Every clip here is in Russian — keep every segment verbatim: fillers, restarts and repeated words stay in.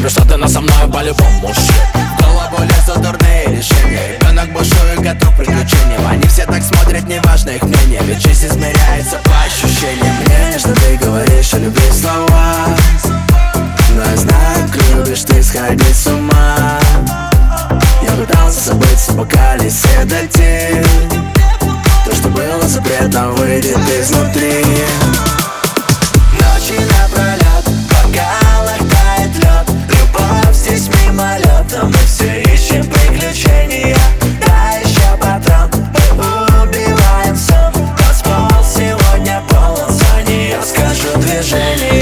тебе, что ты на со мной по-любому shit. В голову лезут дурные решения. Ребенок бушует, готов к приключениям. Они все так смотрят, неважно их мнение, ведь жизнь измеряется по ощущениям. Мне нежно ты говоришь о любви слова, но я знаю, как любишь ты сходить с ума. Я пытался забыть, пока лисе дойти. То, что было запретно, выйдет изнутри. Ночи напролет, в бокалах тает лед. Любовь здесь мимолетом, мы все ищем приключения. Да, еще патрон, мы убиваем сон. Танцпол сегодня полон, за нее скажу движения.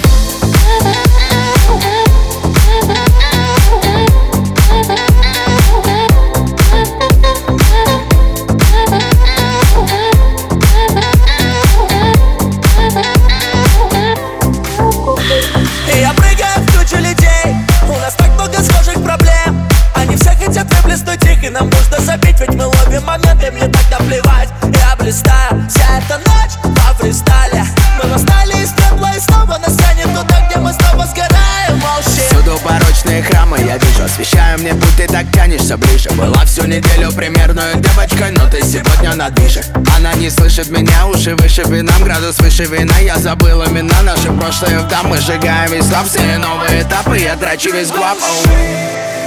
Я прыгаю в кучу людей, у нас так много схожих проблем. Они все хотят выплеснуть их, и нам нужно забить, ведь мы ловим моменты, мне так наплевать. Я блистаю, вся эта ночь во фристайле. Мы восстали из пепла и снова настанет туда, где мы снова сгораем, молчи. Всюду порочные храмы я вижу, освещаю мне путь, ты так тянешься ближе. Была всю неделю примерную девочкой, но ты сегодня на движах. Она не слышит меня, уши выше винам, градус выше вина. Я забыл имена, наши прошлые вдам. Мы сжигаем весь лап, все новые этапы, я трачу весь глав.